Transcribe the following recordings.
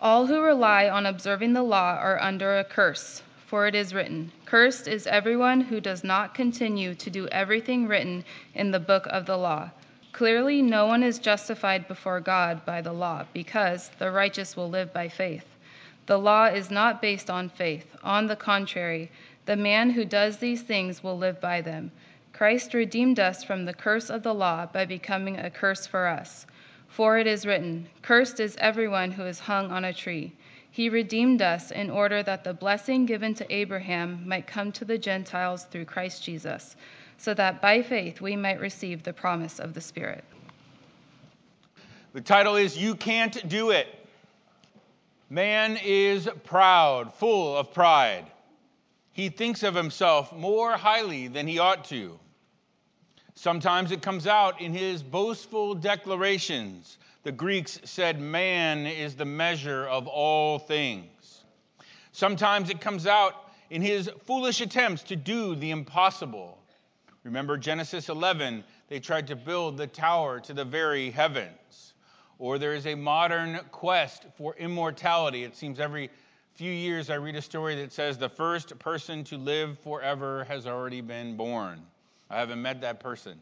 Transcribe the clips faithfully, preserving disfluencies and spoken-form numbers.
All who rely on observing the law are under a curse, for it is written, "Cursed is everyone who does not continue to do everything written in the book of the law." Clearly, no one is justified before God by the law, because the righteous will live by faith. The law is not based on faith. On the contrary, the man who does these things will live by them. Christ redeemed us from the curse of the law by becoming a curse for us. For it is written, "Cursed is everyone who is hung on a tree." He redeemed us in order that the blessing given to Abraham might come to the Gentiles through Christ Jesus, so that by faith we might receive the promise of the Spirit. The title is You Can't Do It. Man is proud, full of pride. He thinks of himself more highly than he ought to. Sometimes it comes out in his boastful declarations. The Greeks said man is the measure of all things. Sometimes it comes out in his foolish attempts to do the impossible. Remember Genesis eleven, they tried to build the tower to the very heavens. Or there is a modern quest for immortality. It seems every few years I read a story that says the first person to live forever has already been born. I haven't met that person.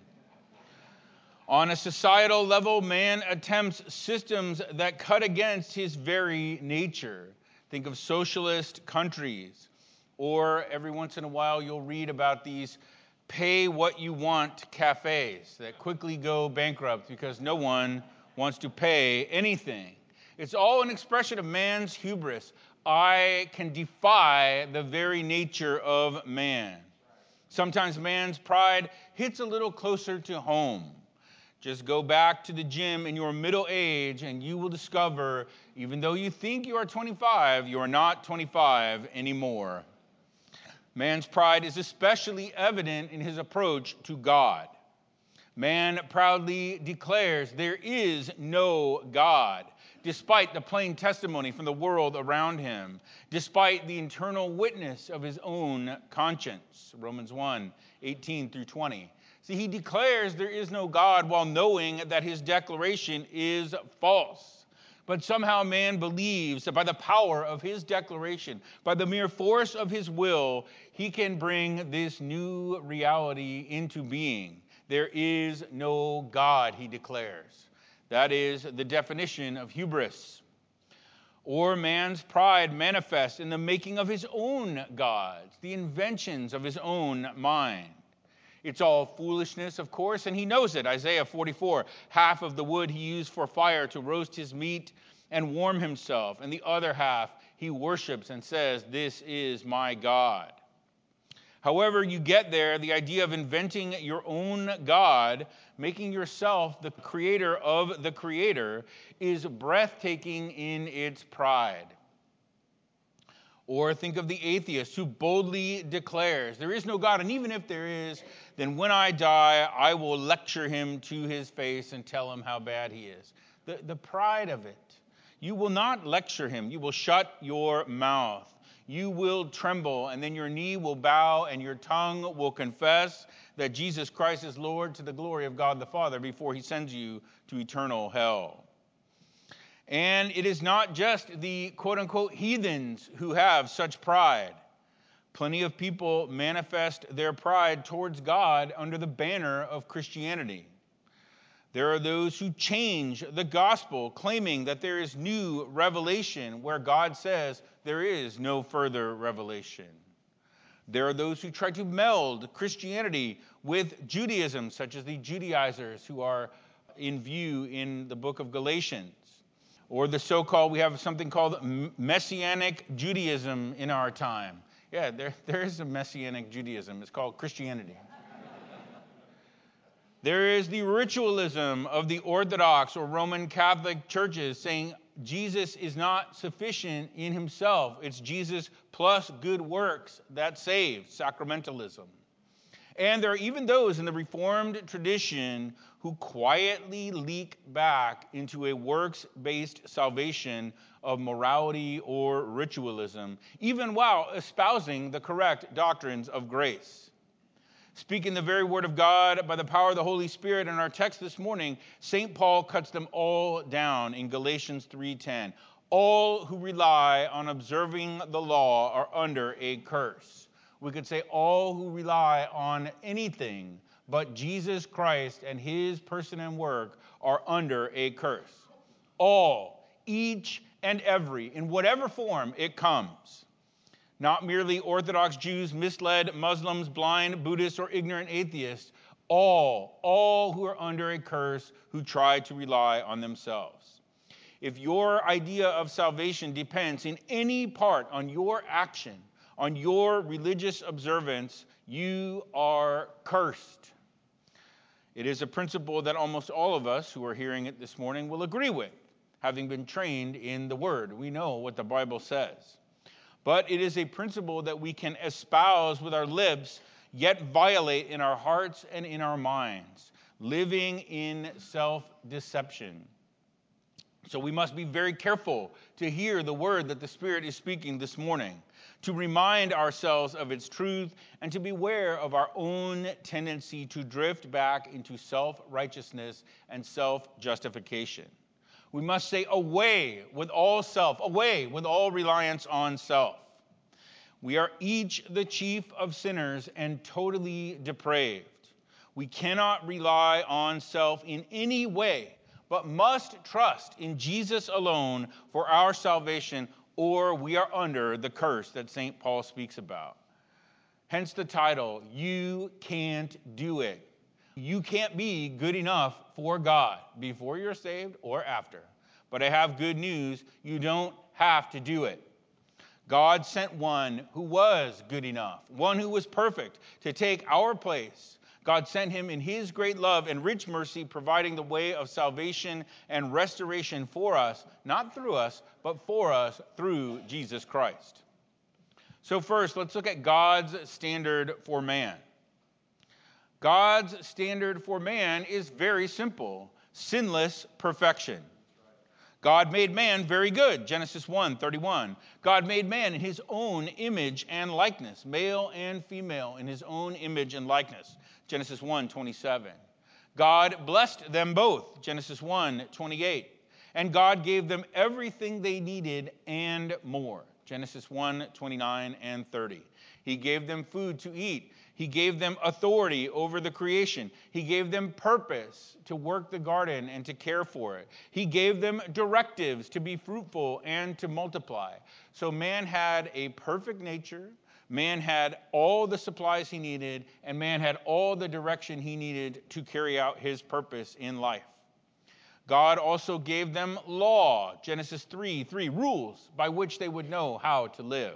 On a societal level, man attempts systems that cut against his very nature. Think of socialist countries. Or every once in a while you'll read about these pay what you want cafes that quickly go bankrupt because no one wants to pay anything. It's all an expression of man's hubris. I can defy the very nature of man. Sometimes man's pride hits a little closer to home. Just go back to the gym in your middle age and you will discover, even though you think you are twenty-five, you are not twenty-five anymore. Man's pride is especially evident in his approach to God. Man proudly declares there is no God, despite the plain testimony from the world around him, despite the internal witness of his own conscience. Romans one, eighteen through twenty. See, he declares there is no God while knowing that his declaration is false. But somehow man believes that by the power of his declaration, by the mere force of his will, he can bring this new reality into being. There is no God, he declares. That is the definition of hubris. Or man's pride manifests in the making of his own gods, the inventions of his own mind. It's all foolishness, of course, and he knows it. Isaiah forty-four, half of the wood he used for fire to roast his meat and warm himself, and the other half he worships and says, "This is my God." However you get there, the idea of inventing your own God, making yourself the creator of the creator, is breathtaking in its pride. Or think of the atheist who boldly declares, there is no God, and even if there is, then when I die, I will lecture him to his face and tell him how bad he is. The, the pride of it. You will not lecture him. You will shut your mouth. You will tremble, and then your knee will bow, and your tongue will confess that Jesus Christ is Lord to the glory of God the Father before he sends you to eternal hell. And it is not just the quote-unquote heathens who have such pride. Plenty of people manifest their pride towards God under the banner of Christianity. There are those who change the gospel, claiming that there is new revelation where God says there is no further revelation. There are those who try to meld Christianity with Judaism, such as the Judaizers who are in view in the book of Galatians. Or the so-called, we have something called Messianic Judaism in our time. Yeah, there, there is a Messianic Judaism. It's called Christianity. There is the ritualism of the Orthodox or Roman Catholic churches saying Jesus is not sufficient in himself. It's Jesus plus good works that save, sacramentalism. And there are even those in the Reformed tradition who quietly leak back into a works-based salvation of morality or ritualism, even while espousing the correct doctrines of grace. Speaking the very word of God by the power of the Holy Spirit in our text this morning, Saint Paul cuts them all down in Galatians three ten. All who rely on observing the law are under a curse. We could say all who rely on anything but Jesus Christ and his person and work are under a curse. All, each and every, in whatever form it comes. Not merely Orthodox Jews, misled Muslims, blind Buddhists, or ignorant atheists. All, all who are under a curse who try to rely on themselves. If your idea of salvation depends in any part on your action, on your religious observance, you are cursed. It is a principle that almost all of us who are hearing it this morning will agree with, having been trained in the Word. We know what the Bible says. But it is a principle that we can espouse with our lips, yet violate in our hearts and in our minds, living in self-deception. So we must be very careful to hear the word that the Spirit is speaking this morning, to remind ourselves of its truth, and to beware of our own tendency to drift back into self-righteousness and self-justification. We must say, away with all self, away with all reliance on self. We are each the chief of sinners and totally depraved. We cannot rely on self in any way, but must trust in Jesus alone for our salvation, or we are under the curse that Saint Paul speaks about. Hence the title, You Can't Do It. You can't be good enough for God before you're saved or after. But I have good news, you don't have to do it. God sent one who was good enough, one who was perfect to take our place. God sent him in his great love and rich mercy, providing the way of salvation and restoration for us, not through us, but for us through Jesus Christ. So first, let's look at God's standard for man. God's standard for man is very simple: sinless perfection. God made man very good, Genesis one thirty-one. God made man in his own image and likeness, male and female in his own image and likeness, Genesis one twenty-seven. God blessed them both, Genesis one twenty-eight. And God gave them everything they needed and more, Genesis one twenty-nine and thirty. He gave them food to eat. He gave them authority over the creation. He gave them purpose to work the garden and to care for it. He gave them directives to be fruitful and to multiply. So man had a perfect nature, man had all the supplies he needed, and man had all the direction he needed to carry out his purpose in life. God also gave them law, Genesis three three, rules by which they would know how to live.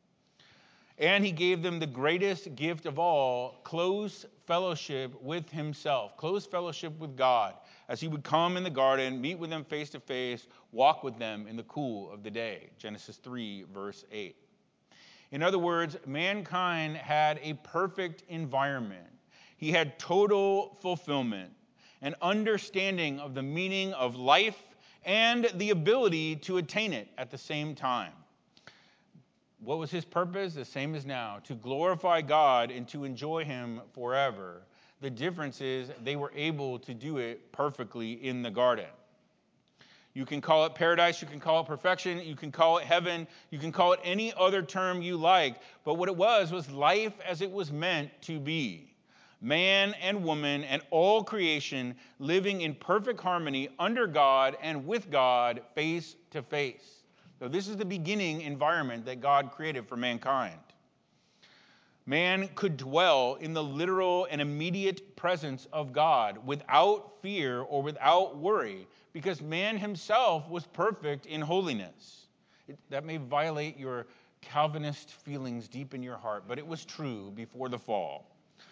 And he gave them the greatest gift of all, close fellowship with himself, close fellowship with God, as he would come in the garden, meet with them face to face, walk with them in the cool of the day, Genesis three, verse eight. In other words, mankind had a perfect environment. He had total fulfillment, an understanding of the meaning of life, and the ability to attain it at the same time. What was his purpose? The same as now, to glorify God and to enjoy him forever. The difference is they were able to do it perfectly in the garden. You can call it paradise, you can call it perfection, you can call it heaven, you can call it any other term you like, but what it was was life as it was meant to be. Man and woman and all creation living in perfect harmony under God and with God face to face. So this is the beginning environment that God created for mankind. Man could dwell in the literal and immediate presence of God without fear or without worry, because man himself was perfect in holiness. It, that may violate your Calvinist feelings deep in your heart, but it was true before the fall.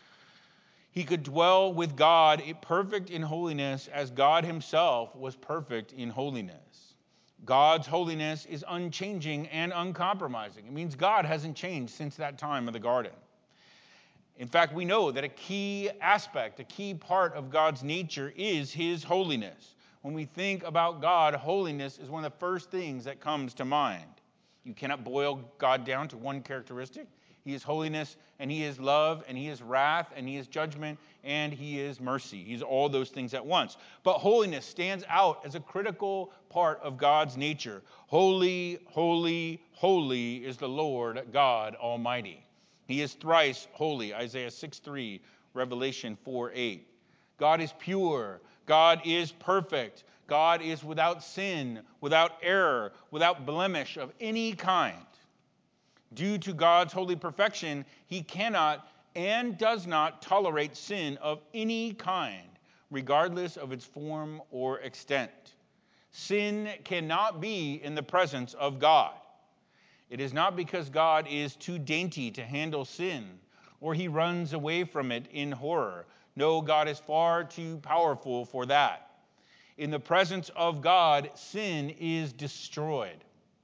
He could dwell with God perfect in holiness as God himself was perfect in holiness. God's holiness is unchanging and uncompromising. It means God hasn't changed since that time of the garden. In fact, we know that a key aspect, a key part of God's nature is his holiness. When we think about God, holiness is one of the first things that comes to mind. You cannot boil God down to one characteristic. He is holiness, and he is love, and he is wrath, and he is judgment, and he is mercy. He's all those things at once. But holiness stands out as a critical part of God's nature. Holy, holy, holy is the Lord God Almighty. He is thrice holy, Isaiah six three, Revelation four eight. God is pure. God is perfect. God is without sin, without error, without blemish of any kind. Due to God's holy perfection, he cannot and does not tolerate sin of any kind, regardless of its form or extent. Sin cannot be in the presence of God. It is not because God is too dainty to handle sin, or he runs away from it in horror. No, God is far too powerful for that. In the presence of God, sin is destroyed.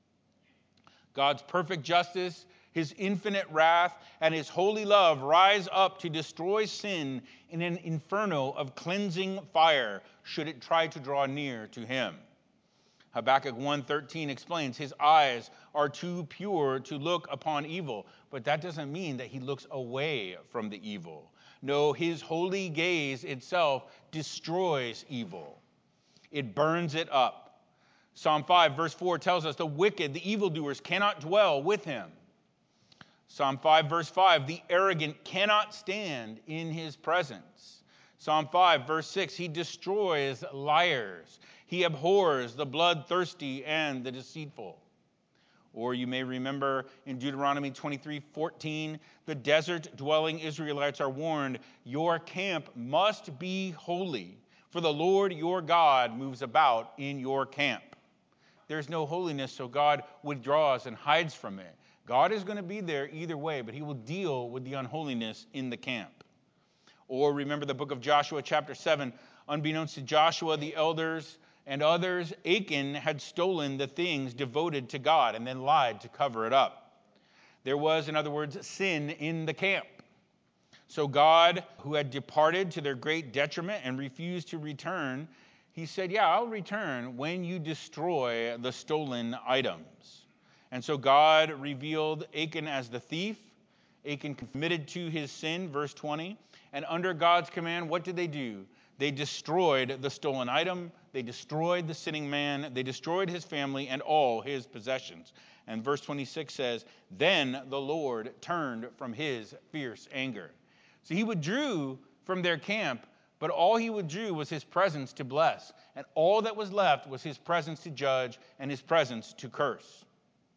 God's perfect justice, his infinite wrath, and his holy love rise up to destroy sin in an inferno of cleansing fire should it try to draw near to him. Habakkuk one thirteen explains, his eyes are too pure to look upon evil, but that doesn't mean that he looks away from the evil. No, his holy gaze itself destroys evil. It burns it up. Psalm five verse four tells us the wicked, the evildoers, cannot dwell with him. Psalm five verse five, the arrogant cannot stand in his presence. Psalm five verse six, he destroys liars. He abhors the bloodthirsty and the deceitful. Or you may remember in Deuteronomy twenty-three fourteen, the desert-dwelling Israelites are warned, your camp must be holy, for the Lord your God moves about in your camp. There's no holiness, so God withdraws and hides from it. God is going to be there either way, but he will deal with the unholiness in the camp. Or remember the book of Joshua, chapter seven. Unbeknownst to Joshua, the elders, and others, Achan had stolen the things devoted to God and then lied to cover it up. There was, in other words, sin in the camp. So God, who had departed to their great detriment and refused to return, he said, yeah, I'll return when you destroy the stolen items. And so God revealed Achan as the thief. Achan committed to his sin, verse twenty. And under God's command, what did they do? They destroyed the stolen item. They destroyed the sinning man. They destroyed his family and all his possessions. And verse twenty-six says, then the Lord turned from his fierce anger. So he withdrew from their camp, but all he withdrew was his presence to bless. And all that was left was his presence to judge and his presence to curse.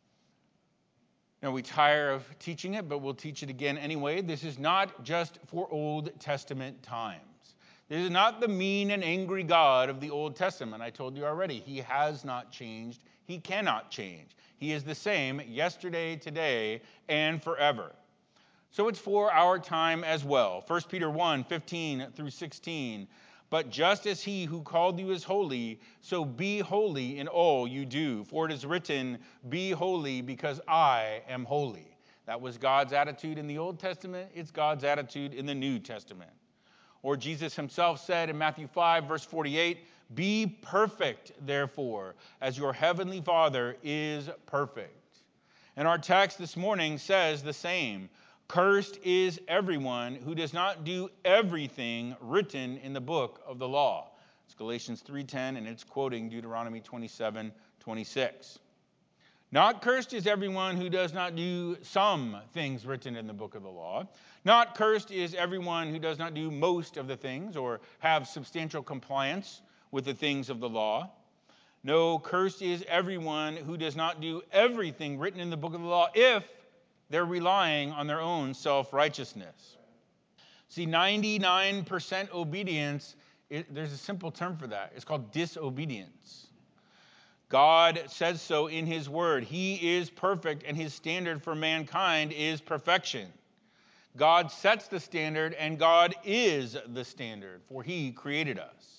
Now, we tire of teaching it, but we'll teach it again anyway. This is not just for Old Testament times. This is not the mean and angry God of the Old Testament. I told you already, he has not changed. He cannot change. He is the same yesterday, today, and forever. So it's for our time as well. First Peter one fifteen through sixteen. But just as he who called you is holy, so be holy in all you do. For it is written, be holy because I am holy. That was God's attitude in the Old Testament. It's God's attitude in the New Testament. Or Jesus himself said in Matthew five, verse forty-eight, be perfect, therefore, as your heavenly Father is perfect. And our text this morning says the same. Cursed is everyone who does not do everything written in the book of the law. It's Galatians three ten, and it's quoting Deuteronomy twenty-seven twenty-six. Not cursed is everyone who does not do some things written in the book of the law. Not cursed is everyone who does not do most of the things or have substantial compliance with the things of the law. No, cursed is everyone who does not do everything written in the book of the law if they're relying on their own self-righteousness. See, ninety-nine percent obedience, it, there's a simple term for that. It's called disobedience. God says so in his word. He is perfect, and his standard for mankind is perfection. God sets the standard, and God is the standard, for he created us.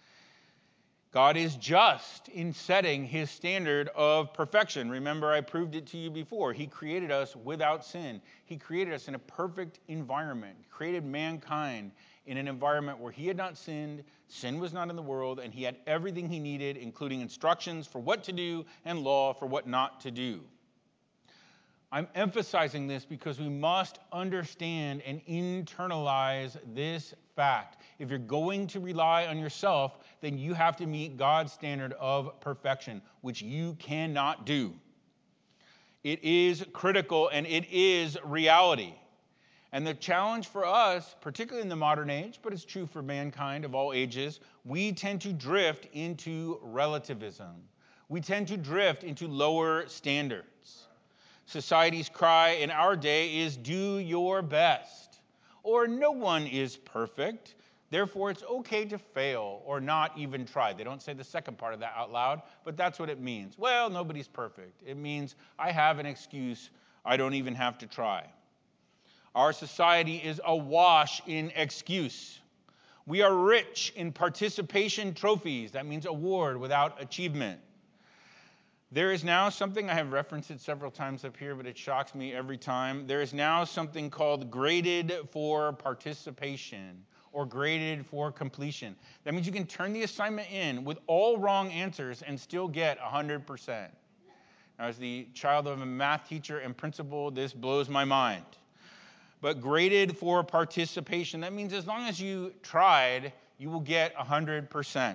God is just in setting his standard of perfection. Remember, I proved it to you before. He created us without sin. He created us in a perfect environment. He created mankind in an environment where he had not sinned, sin was not in the world, and he had everything he needed, including instructions for what to do and law for what not to do. I'm emphasizing this because we must understand and internalize this fact. If you're going to rely on yourself, then you have to meet God's standard of perfection, which you cannot do. It is critical and it is reality. And the challenge for us, particularly in the modern age, but it's true for mankind of all ages, we tend to drift into relativism. We tend to drift into lower standards. Society's cry in our day is do your best, or no one is perfect, therefore it's okay to fail or not even try. They don't say the second part of that out loud, but that's what it means. Well, nobody's perfect. It means I have an excuse, I don't even have to try. Our society is awash in excuse. We are rich in participation trophies. That means award without achievement. There is now something, I have referenced it several times up here, but it shocks me every time. There is now something called graded for participation or graded for completion. That means you can turn the assignment in with all wrong answers and still get one hundred percent. Now, as the child of a math teacher and principal, this blows my mind. But graded for participation, that means as long as you tried, you will get one hundred percent.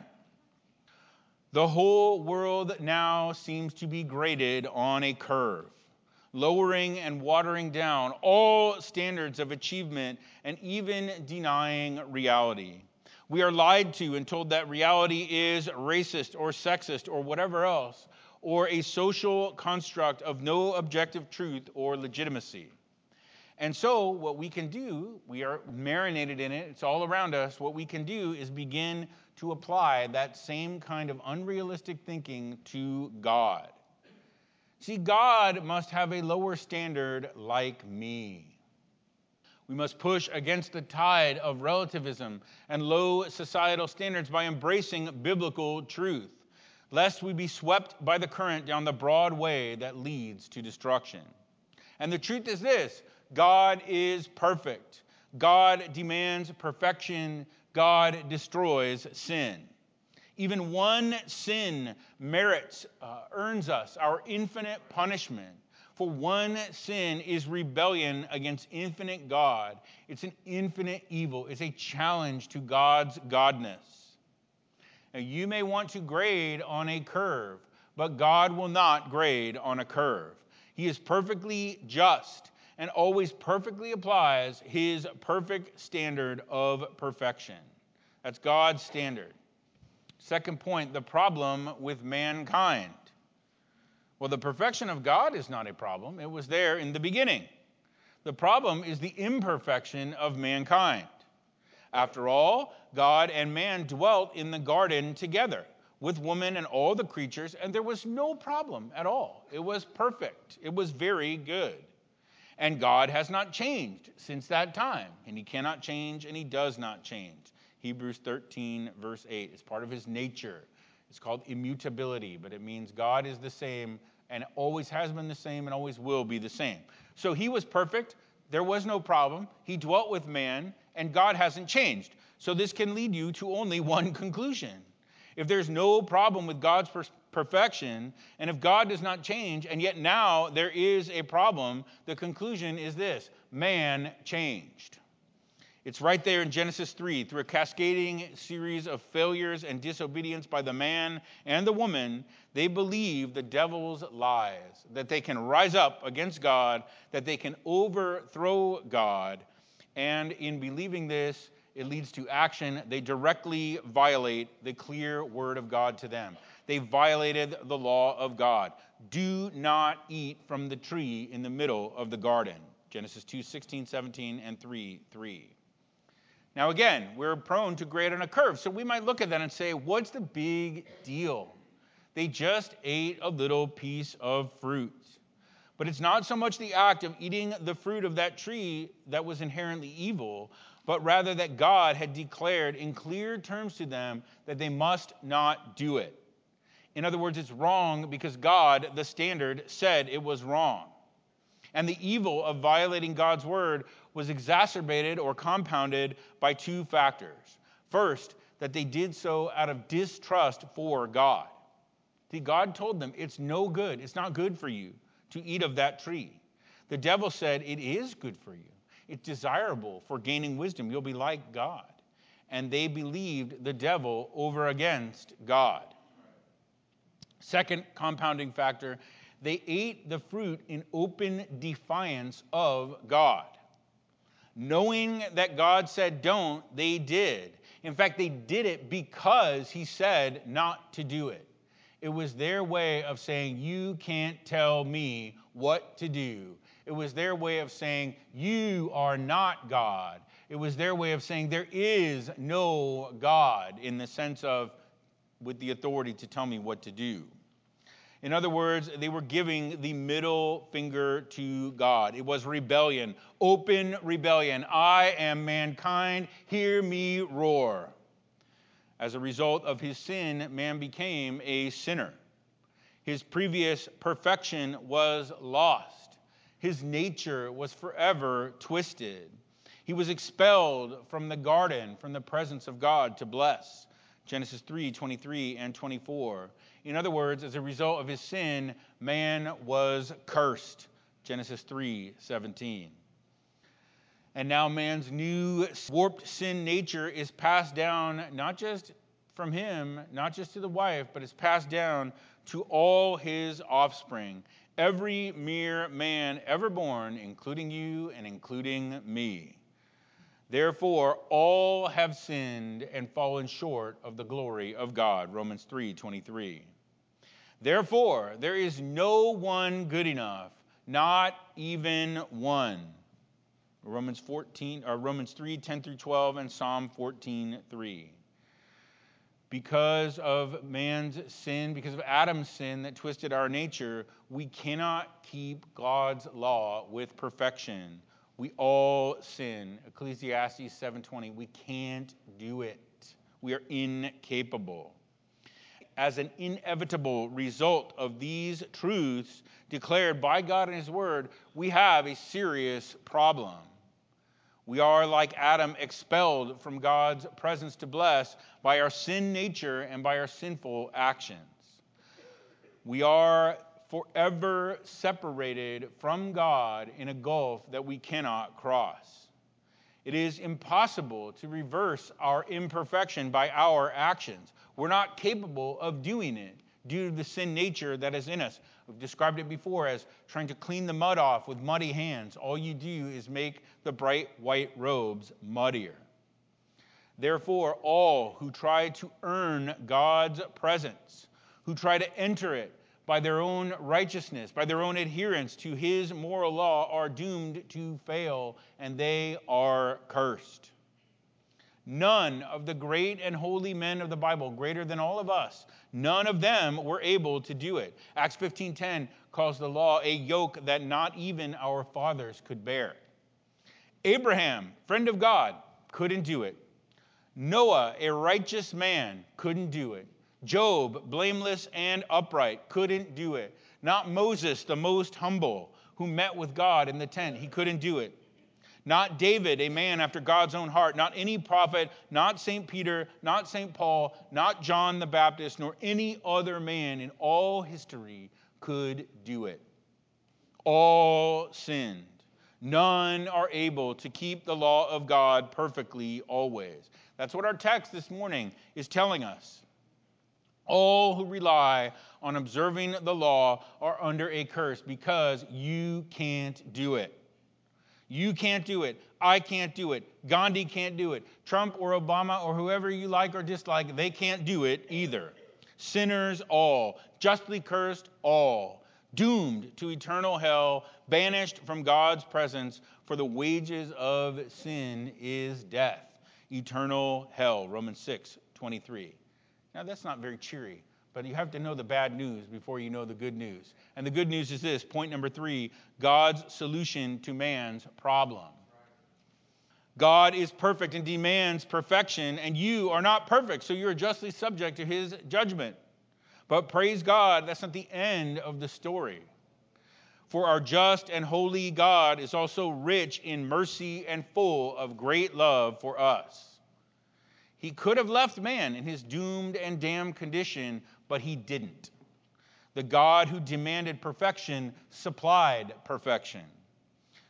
The whole world now seems to be graded on a curve, lowering and watering down all standards of achievement and even denying reality. We are lied to and told that reality is racist or sexist or whatever else, or a social construct of no objective truth or legitimacy. And so what we can do, we are marinated in it, it's all around us. What we can do is begin to apply that same kind of unrealistic thinking to God. See, God must have a lower standard like me. We must push against the tide of relativism and low societal standards by embracing biblical truth, lest we be swept by the current down the broad way that leads to destruction. And the truth is this: God is perfect. God demands perfection. God destroys sin. Even one sin merits, uh, earns us our infinite punishment. For one sin is rebellion against infinite God. It's an infinite evil. It's a challenge to God's godness. Now, you may want to grade on a curve, but God will not grade on a curve. He is perfectly just and always perfectly applies his perfect standard of perfection. That's God's standard. Second point, the problem with mankind. Well, the perfection of God is not a problem. It was there in the beginning. The problem is the imperfection of mankind. After all, God and man dwelt in the garden together with woman and all the creatures, and there was no problem at all. It was perfect. It was very good. And God has not changed since that time, and he cannot change, and he does not change. Hebrews thirteen, verse eight, is part of his nature. It's called immutability, but it means God is the same and always has been the same and always will be the same. So he was perfect. There was no problem. He dwelt with man, and God hasn't changed. So this can lead you to only one conclusion. If there's no problem with God's per- perfection, and if God does not change, and yet now there is a problem, the conclusion is this: man changed. It's right there in Genesis three. Through a cascading series of failures and disobedience by the man and the woman, they believe the devil's lies, that they can rise up against God, that they can overthrow God. And in believing this, it leads to action. They directly violate the clear word of God to them. They violated the law of God. Do not eat from the tree in the middle of the garden. Genesis two, sixteen, seventeen, and three, three. Now again, we're prone to grade on a curve. So we might look at that and say, what's the big deal? They just ate a little piece of fruit. But it's not so much the act of eating the fruit of that tree that was inherently evil, but rather that God had declared in clear terms to them that they must not do it. In other words, it's wrong because God, the standard, said it was wrong. And the evil of violating God's word was exacerbated or compounded by two factors. First, that they did so out of distrust for God. See, God told them it's no good, it's not good for you to eat of that tree. The devil said, it is good for you. It's desirable for gaining wisdom. You'll be like God. And they believed the devil over against God. Second compounding factor, they ate the fruit in open defiance of God. Knowing that God said don't, they did. In fact, they did it because he said not to do it. It was their way of saying, you can't tell me what to do. It was their way of saying, you are not God. It was their way of saying, there is no God, in the sense of with the authority to tell me what to do. In other words, they were giving the middle finger to God. It was rebellion, open rebellion. I am mankind, hear me roar. As a result of his sin, man became a sinner. His previous perfection was lost. His nature was forever twisted. He was expelled from the garden, from the presence of God to bless. Genesis three, twenty-three and twenty-four. In other words, as a result of his sin, man was cursed. Genesis three, seventeen. And now man's new warped sin nature is passed down not just from him, not just to the wife, but it's passed down to all his offspring. Every mere man ever born, including you and including me. Therefore, all have sinned and fallen short of the glory of God. Romans three, twenty-three. Therefore, there is no one good enough, not even one. Romans fourteen, or Romans three, ten through twelve, and Psalm fourteen, three. Because of man's sin, because of Adam's sin that twisted our nature, we cannot keep God's law with perfection. We all sin. Ecclesiastes seven twenty. We can't do it. We are incapable. As an inevitable result of these truths declared by God in his word, we have a serious problem. We are, like Adam, expelled from God's presence to bless by our sin nature and by our sinful actions. We are forever separated from God in a gulf that we cannot cross. It is impossible to reverse our imperfection by our actions. We're not capable of doing it due to the sin nature that is in us. We've described it before as trying to clean the mud off with muddy hands. All you do is make the bright white robes muddier. Therefore, all who try to earn God's presence, who try to enter it by their own righteousness, by their own adherence to his moral law, are doomed to fail, and they are cursed. None of the great and holy men of the Bible, greater than all of us, none of them were able to do it. Acts fifteen ten calls the law a yoke that not even our fathers could bear. Abraham, friend of God, couldn't do it. Noah, a righteous man, couldn't do it. Job, blameless and upright, couldn't do it. Not Moses, the most humble, who met with God in the tent. He couldn't do it. Not David, a man after God's own heart. Not any prophet, not Saint Peter, not Saint Paul, not John the Baptist, nor any other man in all history could do it. All sinned. None are able to keep the law of God perfectly always. That's what our text this morning is telling us. All who rely on observing the law are under a curse because you can't do it. You can't do it. I can't do it. Gandhi can't do it. Trump or Obama or whoever you like or dislike, they can't do it either. Sinners all, justly cursed all, doomed to eternal hell, banished from God's presence, for the wages of sin is death. Eternal hell, Romans six twenty-three. Now, that's not very cheery, but you have to know the bad news before you know the good news. And the good news is this, point number three, God's solution to man's problem. God is perfect and demands perfection, and you are not perfect, so you're justly subject to his judgment. But praise God, that's not the end of the story. For our just and holy God is also rich in mercy and full of great love for us. He could have left man in his doomed and damned condition, but he didn't. The God who demanded perfection supplied perfection.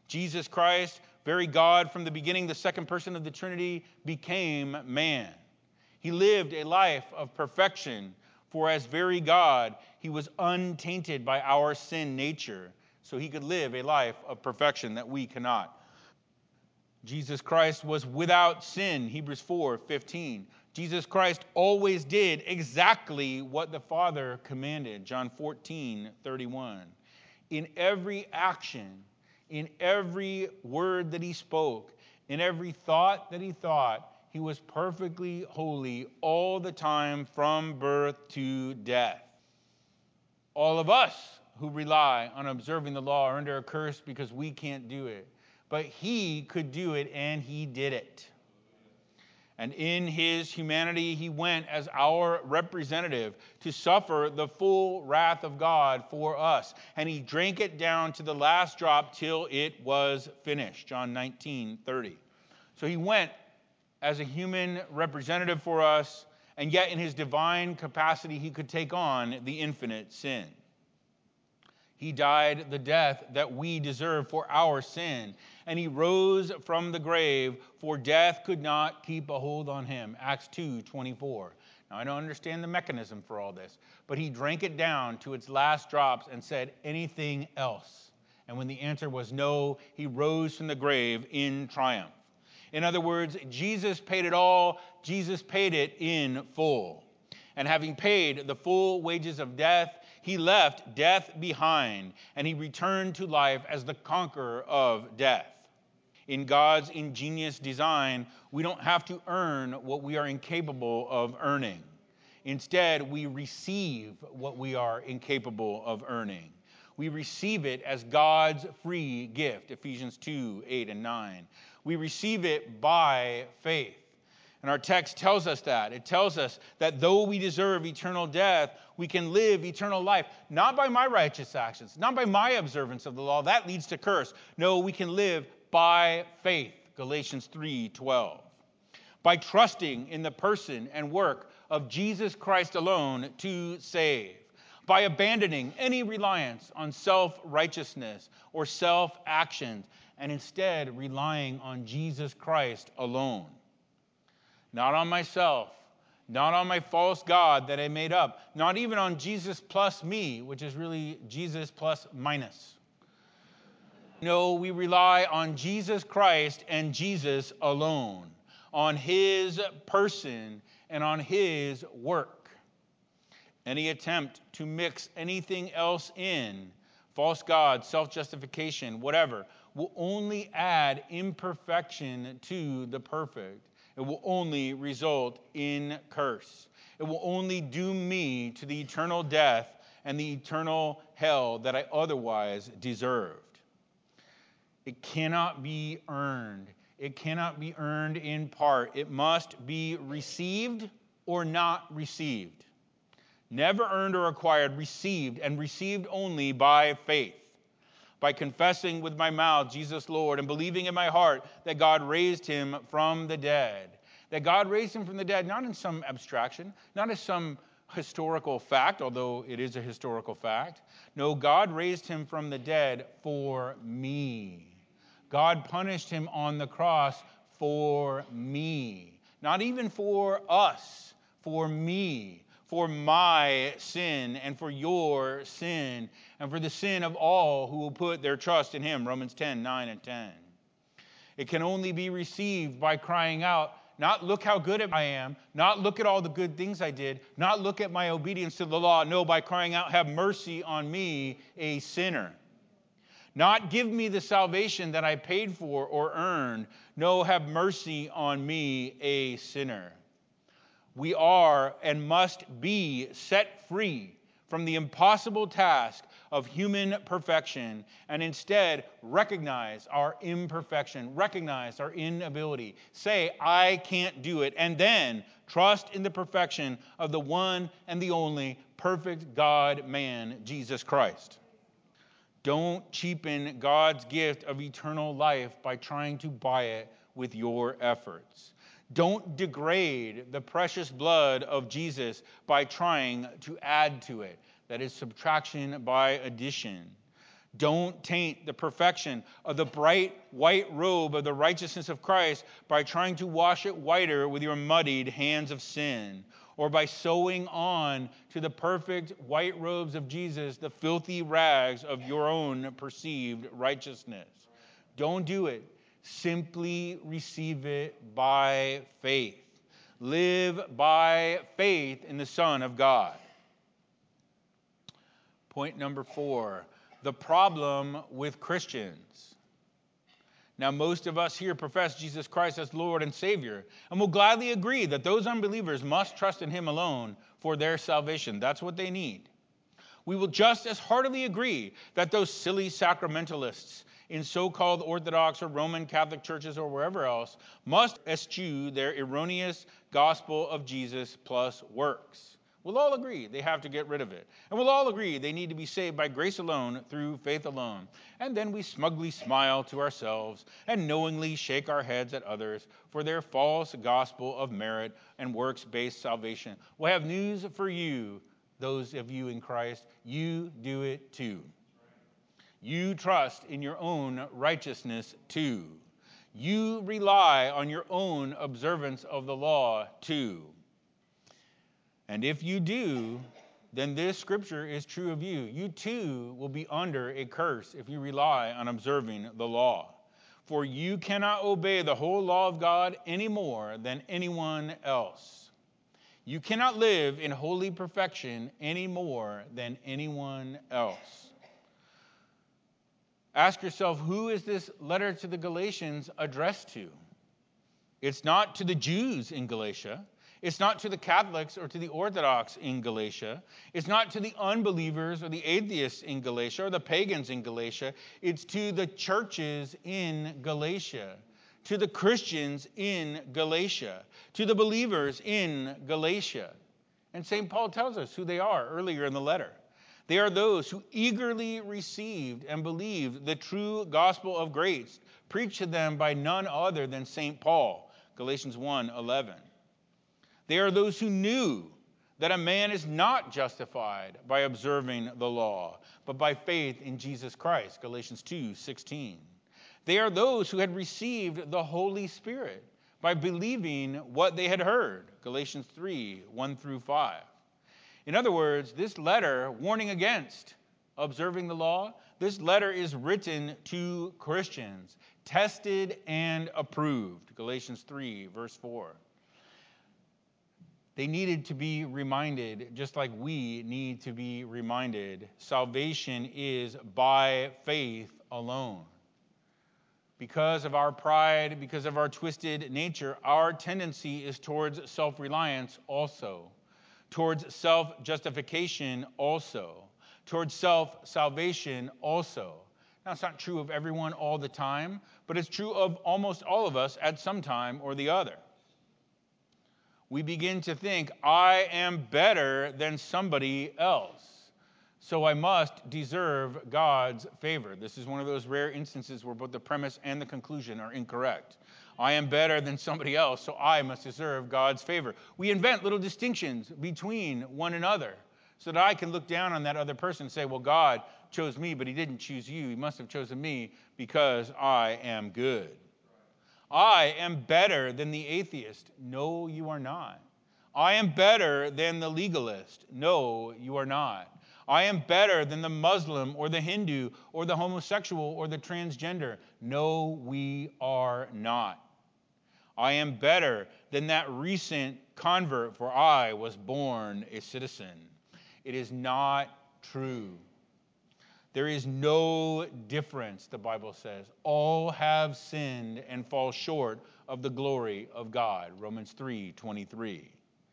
Jesus Christ, very God from the beginning, the second person of the Trinity, became man. He lived a life of perfection, for as very God, he was untainted by our sin nature, so he could live a life of perfection that we cannot. Jesus Christ was without sin, Hebrews four fifteen. Jesus Christ always did exactly what the Father commanded, John fourteen thirty-one. In every action, in every word that he spoke, in every thought that he thought, he was perfectly holy all the time from birth to death. All of us who rely on observing the law are under a curse because we can't do it. But he could do it, and he did it. And in his humanity, he went as our representative to suffer the full wrath of God for us. And he drank it down to the last drop till it was finished. John nineteen thirty. So he went as a human representative for us, and yet in his divine capacity, he could take on the infinite sin. He died the death that we deserve for our sin, and he rose from the grave, for death could not keep a hold on him. Acts two twenty-four. Now, I don't understand the mechanism for all this, but he drank it down to its last drops and said, anything else? And when the answer was no, he rose from the grave in triumph. In other words, Jesus paid it all. Jesus paid it in full. And having paid the full wages of death, he left death behind, and he returned to life as the conqueror of death. In God's ingenious design, we don't have to earn what we are incapable of earning. Instead, we receive what we are incapable of earning. We receive it as God's free gift, Ephesians two eight and nine. We receive it by faith. And our text tells us that. It tells us that though we deserve eternal death, we can live eternal life, not by my righteous actions, not by my observance of the law. That leads to curse. No, we can live by faith, Galatians three twelve. By trusting in the person and work of Jesus Christ alone to save. By abandoning any reliance on self-righteousness or self-action, and instead relying on Jesus Christ alone. Not on myself, not on my false God that I made up, not even on Jesus plus me, which is really Jesus plus minus. No, we rely on Jesus Christ and Jesus alone, on his person and on his work. Any attempt to mix anything else in, false God, self-justification, whatever, will only add imperfection to the perfect. It will only result in curse. It will only doom me to the eternal death and the eternal hell that I otherwise deserved. It cannot be earned. It cannot be earned in part. It must be received or not received. Never earned or acquired, received, and received only by faith. By confessing with my mouth Jesus Lord and believing in my heart that God raised him from the dead. That God raised him from the dead, not in some abstraction, not as some historical fact, although it is a historical fact. No, God raised him from the dead for me. God punished him on the cross for me. Not even for us, for me. For my sin and for your sin and for the sin of all who will put their trust in him. Romans ten nine and ten. It can only be received by crying out, not look how good I am, not look at all the good things I did, not look at my obedience to the law. No, by crying out, have mercy on me, a sinner. Not give me the salvation that I paid for or earned. No, have mercy on me, a sinner. We are and must be set free from the impossible task of human perfection and instead recognize our imperfection, recognize our inability. Say, I can't do it, and then trust in the perfection of the one and the only perfect God-man, Jesus Christ. Don't cheapen God's gift of eternal life by trying to buy it with your efforts. Don't degrade the precious blood of Jesus by trying to add to it. That is subtraction by addition. Don't taint the perfection of the bright white robe of the righteousness of Christ by trying to wash it whiter with your muddied hands of sin, or by sewing on to the perfect white robes of Jesus the filthy rags of your own perceived righteousness. Don't do it. Simply receive it by faith. Live by faith in the Son of God. Point number four, the problem with Christians. Now, most of us here profess Jesus Christ as Lord and Savior, and will gladly agree that those unbelievers must trust in him alone for their salvation. That's what they need. We will just as heartily agree that those silly sacramentalists in so-called Orthodox or Roman Catholic churches or wherever else must eschew their erroneous gospel of Jesus plus works. We'll all agree they have to get rid of it. And we'll all agree they need to be saved by grace alone, through faith alone. And then we smugly smile to ourselves and knowingly shake our heads at others for their false gospel of merit and works-based salvation. We'll have news for you, those of you in Christ. You do it too. You trust in your own righteousness too. You rely on your own observance of the law too. And if you do, then this scripture is true of you. You too will be under a curse if you rely on observing the law. For you cannot obey the whole law of God any more than anyone else. You cannot live in holy perfection any more than anyone else. Ask yourself, who is this letter to the Galatians addressed to? It's not to the Jews in Galatia. It's not to the Catholics or to the Orthodox in Galatia. It's not to the unbelievers or the atheists in Galatia or the pagans in Galatia. It's to the churches in Galatia, to the Christians in Galatia, to the believers in Galatia. And Saint Paul tells us who they are earlier in the letter. They are those who eagerly received and believed the true gospel of grace, preached to them by none other than Saint Paul, Galatians one eleven. They are those who knew that a man is not justified by observing the law, but by faith in Jesus Christ, Galatians two sixteen. They are those who had received the Holy Spirit by believing what they had heard, Galatians three one through five. In other words, this letter warning against observing the law, this letter is written to Christians, tested and approved, Galatians three verse four. They needed to be reminded, just like we need to be reminded, salvation is by faith alone. Because of our pride, because of our twisted nature, our tendency is towards self-reliance also, towards self-justification also, towards self-salvation also. Now, it's not true of everyone all the time, but it's true of almost all of us at some time or the other. We begin to think, I am better than somebody else, so I must deserve God's favor. This is one of those rare instances where both the premise and the conclusion are incorrect. I am better than somebody else, so I must deserve God's favor. We invent little distinctions between one another so that I can look down on that other person and say, well, God chose me, but he didn't choose you. He must have chosen me because I am good. I am better than the atheist. No, you are not. I am better than the legalist. No, you are not. I am better than the Muslim or the Hindu or the homosexual or the transgender. No, we are not. I am better than that recent convert, for I was born a citizen. It is not true. There is no difference, the Bible says. All have sinned and fall short of the glory of God, Romans three twenty-three.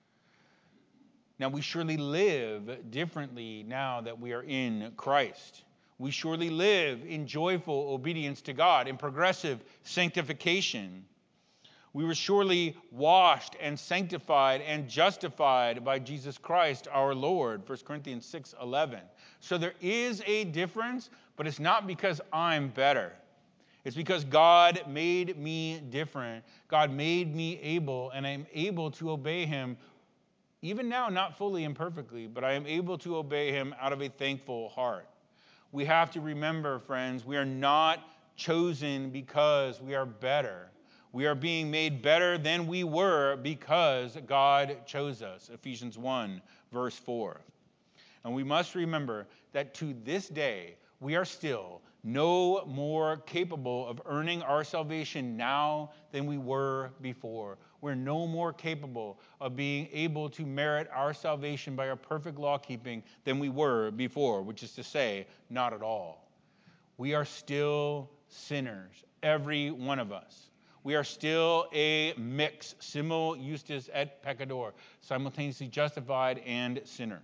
Now, we surely live differently now that we are in Christ. We surely live in joyful obedience to God, in progressive sanctification. We were surely washed and sanctified and justified by Jesus Christ our Lord, First Corinthians six eleven. So there is a difference, but it's not because I'm better. It's because God made me different. God made me able, and I'm able to obey him, even now, not fully and perfectly, but I am able to obey him out of a thankful heart. We have to remember, friends, we are not chosen because we are better. We are being made better than we were because God chose us. Ephesians one, verse four. And we must remember that to this day, we are still no more capable of earning our salvation now than we were before. We're no more capable of being able to merit our salvation by our perfect law keeping than we were before, which is to say, not at all. We are still sinners, every one of us. We are still a mix, simul justus et peccator, simultaneously justified and sinner.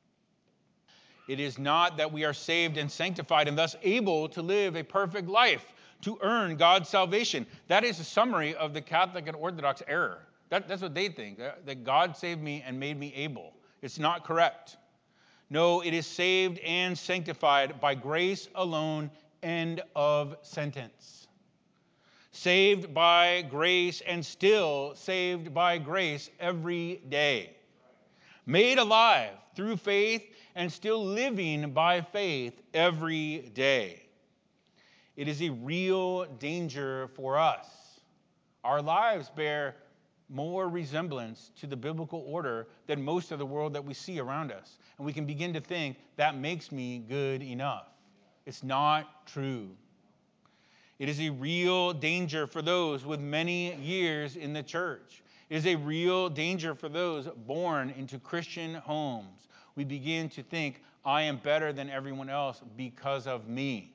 It is not that we are saved and sanctified and thus able to live a perfect life to earn God's salvation. That is a summary of the Catholic and Orthodox error. That, that's what they think, that God saved me and made me able. It's not correct. No, it is saved and sanctified by grace alone, end of sentence. Saved by grace and still saved by grace every day. Made alive through faith and still living by faith every day. It is a real danger for us. Our lives bear more resemblance to the biblical order than most of the world that we see around us. And we can begin to think, that makes me good enough. It's not true. It is a real danger for those with many years in the church. It is a real danger for those born into Christian homes. We begin to think, I am better than everyone else because of me.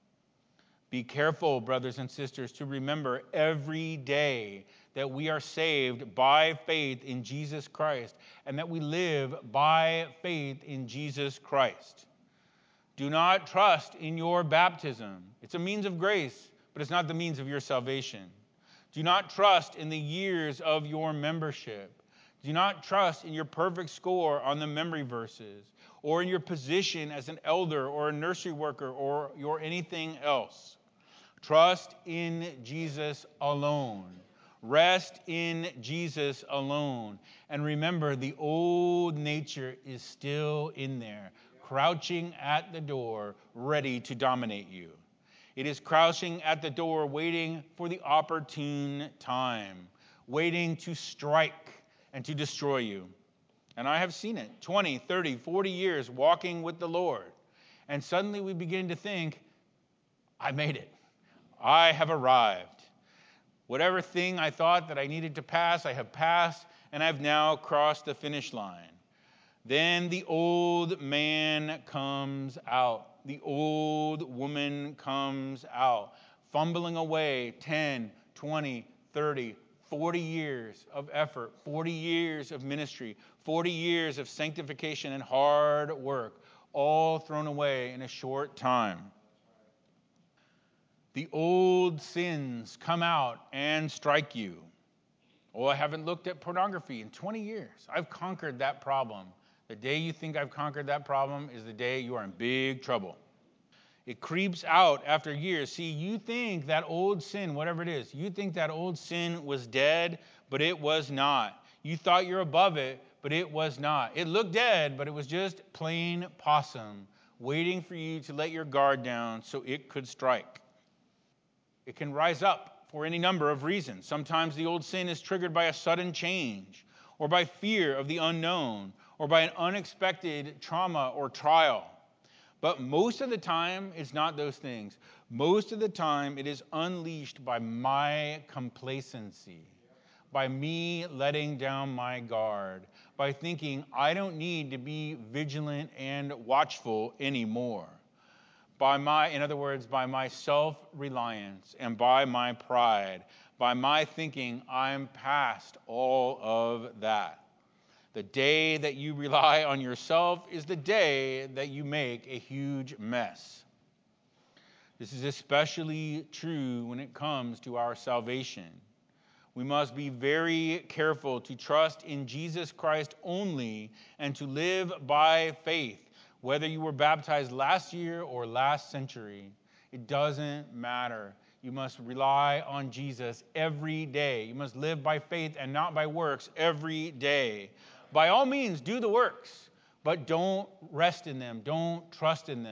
Be careful, brothers and sisters, to remember every day that we are saved by faith in Jesus Christ and that we live by faith in Jesus Christ. Do not trust in your baptism. It's a means of grace, but it's not the means of your salvation. Do not trust in the years of your membership. Do not trust in your perfect score on the memory verses or in your position as an elder or a nursery worker or your anything else. Trust in Jesus alone. Rest in Jesus alone. And remember, the old nature is still in there, crouching at the door, ready to dominate you. It is crouching at the door, waiting for the opportune time, waiting to strike and to destroy you. And I have seen it, twenty, thirty, forty years walking with the Lord. And suddenly we begin to think, I made it. I have arrived. Whatever thing I thought that I needed to pass, I have passed, and I've now crossed the finish line. Then the old man comes out. The old woman comes out, fumbling away ten, twenty, thirty, forty years of effort, forty years of ministry, forty years of sanctification and hard work, all thrown away in a short time. The old sins come out and strike you. Oh, I haven't looked at pornography in twenty years. I've conquered that problem. The day you think I've conquered that problem is the day you are in big trouble. It creeps out after years. See, you think that old sin, whatever it is, you think that old sin was dead, but it was not. You thought you're above it, but it was not. It looked dead, but it was just plain possum, waiting for you to let your guard down so it could strike. It can rise up for any number of reasons. Sometimes the old sin is triggered by a sudden change, or by fear of the unknown, or by an unexpected trauma or trial. But most of the time, it's not those things. Most of the time, it is unleashed by my complacency, by me letting down my guard, by thinking I don't need to be vigilant and watchful anymore. By my, in other words, by my self-reliance and by my pride, by my thinking I'm past all of that. The day that you rely on yourself is the day that you make a huge mess. This is especially true when it comes to our salvation. We must be very careful to trust in Jesus Christ only and to live by faith. Whether you were baptized last year or last century, it doesn't matter. You must rely on Jesus every day. You must live by faith and not by works every day. By all means, do the works, but don't rest in them. Don't trust in them.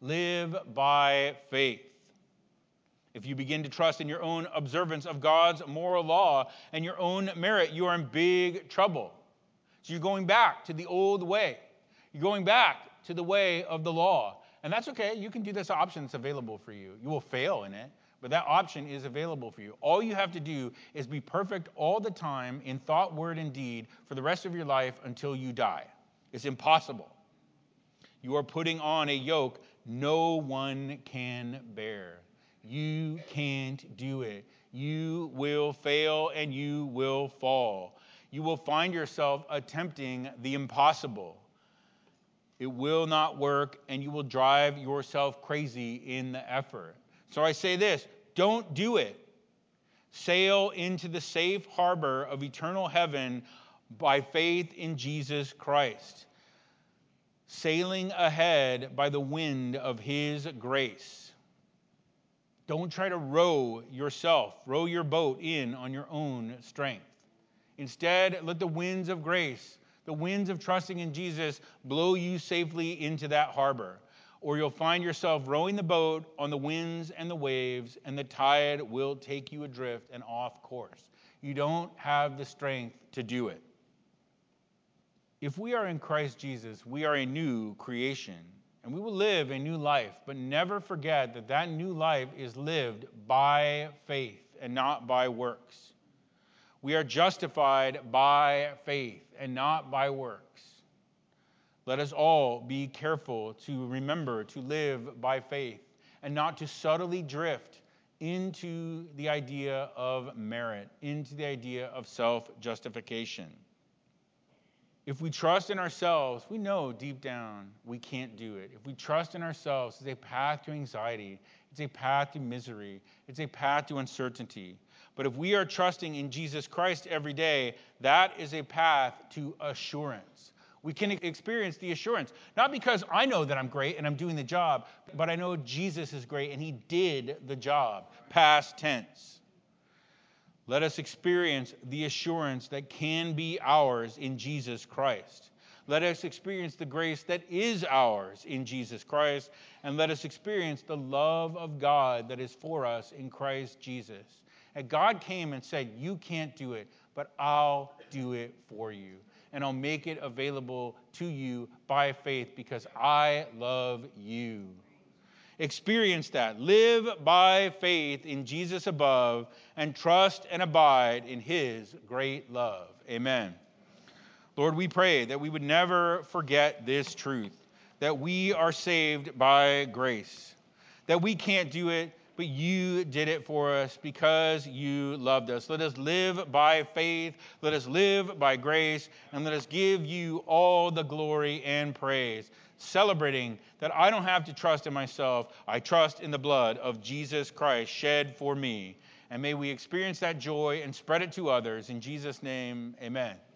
Live by faith. If you begin to trust in your own observance of God's moral law and your own merit, you are in big trouble. So you're going back to the old way. You're going back to the way of the law. And that's okay. You can do this option that's available for you. You will fail in it, but that option is available for you. All you have to do is be perfect all the time in thought, word, and deed for the rest of your life until you die. It's impossible. You are putting on a yoke no one can bear. You can't do it. You will fail and you will fall. You will find yourself attempting the impossible. It will not work, and you will drive yourself crazy in the effort. So I say this, don't do it. Sail into the safe harbor of eternal heaven by faith in Jesus Christ, sailing ahead by the wind of his grace. Don't try to row yourself, row your boat in on your own strength. Instead, let the winds of grace, the winds of trusting in Jesus, blow you safely into that harbor, or you'll find yourself rowing the boat on the winds and the waves, and the tide will take you adrift and off course. You don't have the strength to do it. If we are in Christ Jesus, we are a new creation, and we will live a new life, but never forget that that new life is lived by faith and not by works. We are justified by faith and not by works. Let us all be careful to remember to live by faith and not to subtly drift into the idea of merit, into the idea of self-justification. If we trust in ourselves, we know deep down we can't do it. If we trust in ourselves, it's a path to anxiety. It's a path to misery. It's a path to uncertainty. But if we are trusting in Jesus Christ every day, that is a path to assurance. We can experience the assurance, not because I know that I'm great and I'm doing the job, but I know Jesus is great and he did the job, past tense. Let us experience the assurance that can be ours in Jesus Christ. Let us experience the grace that is ours in Jesus Christ, and let us experience the love of God that is for us in Christ Jesus. And God came and said, you can't do it, but I'll do it for you. And I'll make it available to you by faith because I love you. Experience that. Live by faith in Jesus above and trust and abide in his great love. Amen. Lord, we pray that we would never forget this truth, that we are saved by grace, that we can't do it, but you did it for us because you loved us. Let us live by faith, let us live by grace, and let us give you all the glory and praise, celebrating that I don't have to trust in myself. I trust in the blood of Jesus Christ shed for me. And may we experience that joy and spread it to others. In Jesus' name, amen.